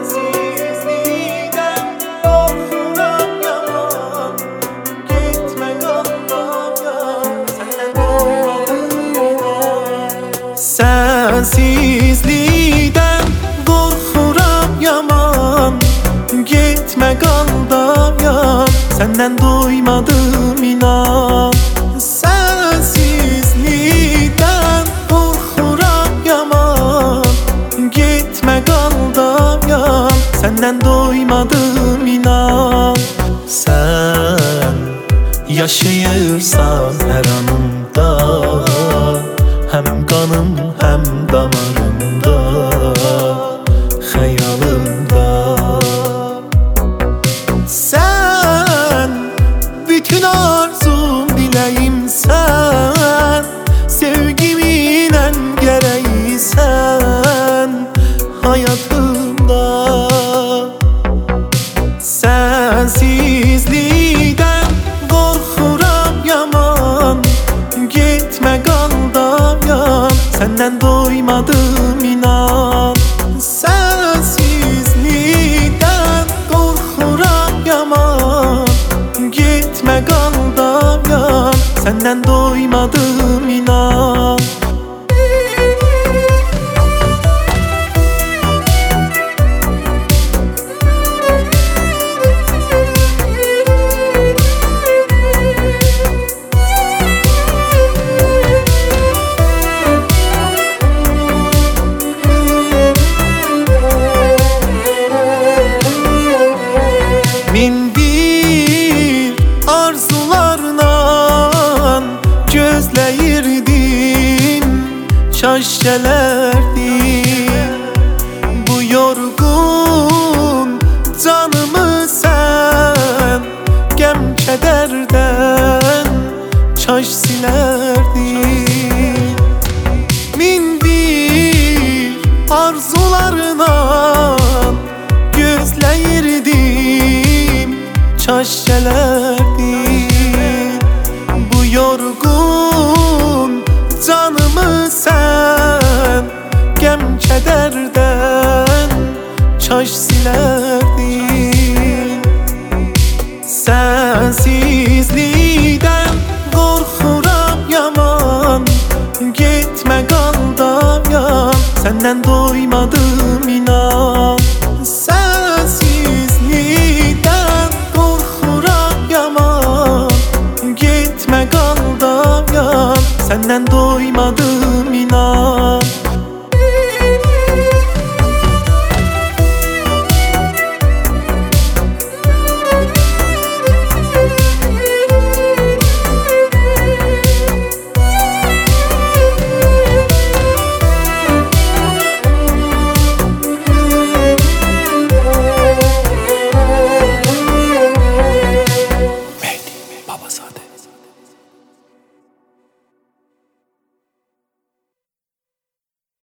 Sensizlikten korkuram yaman. Gitme kalmaya, senden doymadım. Sensizlikten korkuram yaman. Gitme kal dayan, senden doymadım inan. Sensizlikten korkuram yaman. Gitme kal dayan, senden doymadım inan. Sen yaşayırsan her anımda, hem kanım hem damarımda, hayalımda. Sen bütün arzum dileğim sen, sevgimin en gereği sen hayatımda. Sensizlikten korkuram yaman. Gitme kal dayan, senden doymadım inan. Sensizlikten korkuram yaman. Gitme kal dayan, senden doymadım inan. Min bir arzularla gözləyirdim, çaş gələrdim. Bu yorgun canımı sen gəm kədərdən çaş silərdin. Min bir arzularla gözləyirdim, çaş gələrdin. Bu yorgun canımı sen gəm kədərdən çaş silərdin. Sensizlikdən qorxuram yaman. Gitme kal dayan, senden